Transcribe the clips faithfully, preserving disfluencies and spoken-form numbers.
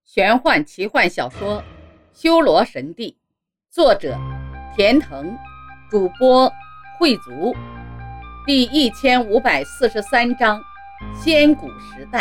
玄幻奇幻小说《修罗神帝》，作者田腾，主播慧族，第一千五百四十三章仙古时代。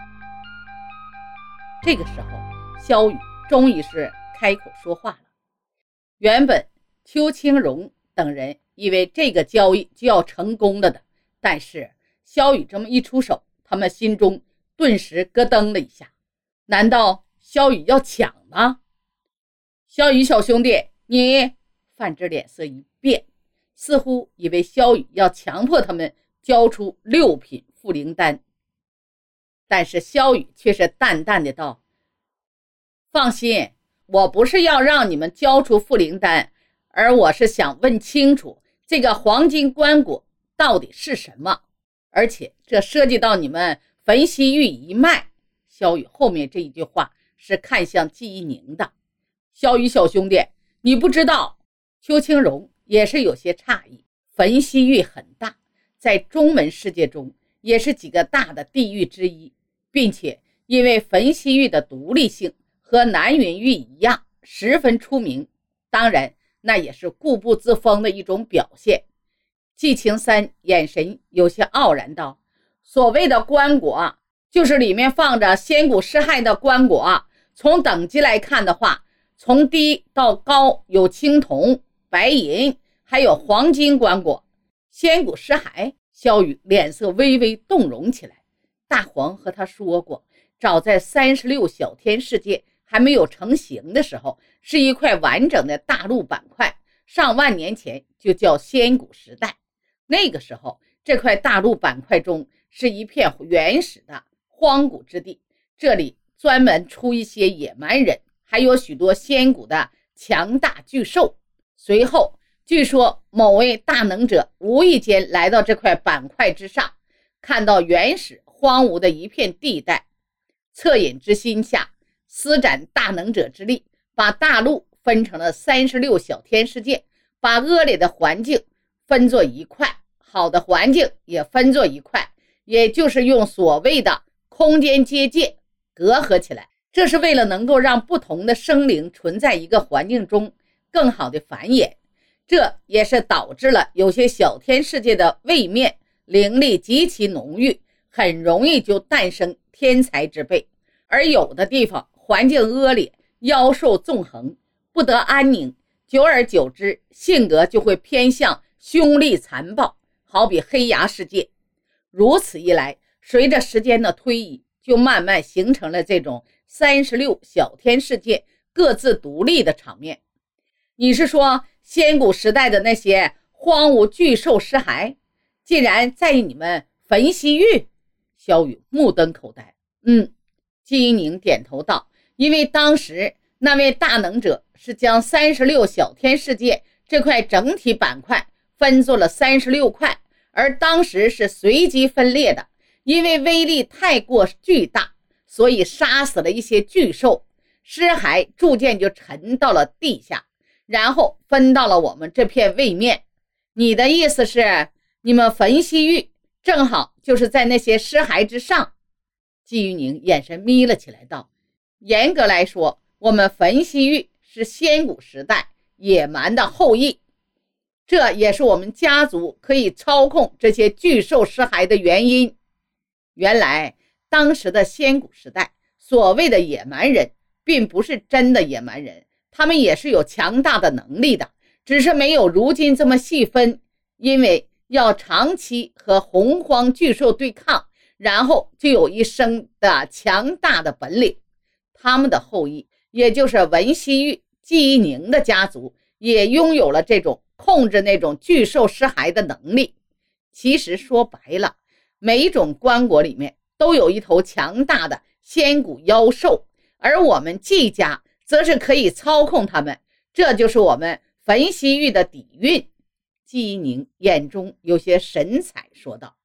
这个时候，萧雨终于是开口说话了。原本邱清荣等人以为这个交易就要成功了的，但是萧雨这么一出手，他们心中顿时咯噔了一下。难道萧雨要抢吗？萧雨小兄弟，你……范之脸色一变，似乎以为萧雨要强迫他们交出六品复灵丹。但是萧雨却是淡淡的道：放心，我不是要让你们交出复灵丹，而我是想问清楚这个黄金棺椁到底是什么，而且这涉及到你们汾西域一脉。萧雨后面这一句话是看向季一宁的。萧雨小兄弟，你不知道。邱清荣也是有些诧异，汾西域很大，在中文世界中也是几个大的地域之一，并且因为汾西域的独立性和南云域一样十分出名，当然那也是固步自封的一种表现。季青三眼神有些傲然道：所谓的棺椁就是里面放着仙骨尸骸的棺椁，从等级来看的话，从低到高有青铜、白银，还有黄金棺椁。仙骨尸骸，萧雨脸色微微动容起来。大黄和他说过，早在三十六小天世界还没有成型的时候，是一块完整的大陆板块，上万年前就叫仙骨时代。那个时候，这块大陆板块中是一片原始的荒古之地，这里专门出一些野蛮人，还有许多仙古的强大巨兽。随后据说某位大能者无意间来到这块板块之上，看到原始荒芜的一片地带，恻隐之心下施展大能者之力，把大陆分成了三十六小天世界，把恶劣的环境分作一块，好的环境也分作一块，也就是用所谓的空间结界隔阂起来，这是为了能够让不同的生灵存在一个环境中更好的繁衍。这也是导致了有些小天世界的位面灵力极其浓郁，很容易就诞生天才之辈，而有的地方环境恶劣，妖兽纵横，不得安宁，久而久之性格就会偏向凶戾残暴，好比黑崖世界。如此一来，随着时间的推移，就慢慢形成了这种三十六小天世界各自独立的场面。你是说仙古时代的那些荒芜巨兽尸骸竟然在你们汾西域？萧雨目瞪口呆。嗯，季一宁点头道，因为当时那位大能者是将三十六小天世界这块整体板块分作了三十六块，而当时是随机分裂的，因为威力太过巨大，所以杀死了一些巨兽，尸骸逐渐就沉到了地下，然后分到了我们这片位面。你的意思是你们汾西域正好就是在那些尸骸之上？季玉宁眼神眯了起来道，严格来说，我们汾西域是仙古时代野蛮的后裔，这也是我们家族可以操控这些巨兽尸骸的原因。原来当时的仙古时代，所谓的野蛮人并不是真的野蛮人，他们也是有强大的能力的，只是没有如今这么细分，因为要长期和洪荒巨兽对抗，然后就有一身的强大的本领。他们的后裔，也就是汾西域季一宁的家族，也拥有了这种控制那种巨兽尸骸的能力。其实说白了，每一种棺椁里面都有一头强大的仙古妖兽，而我们季家则是可以操控他们，这就是我们汾西域的底蕴。季一宁眼中有些神采说道。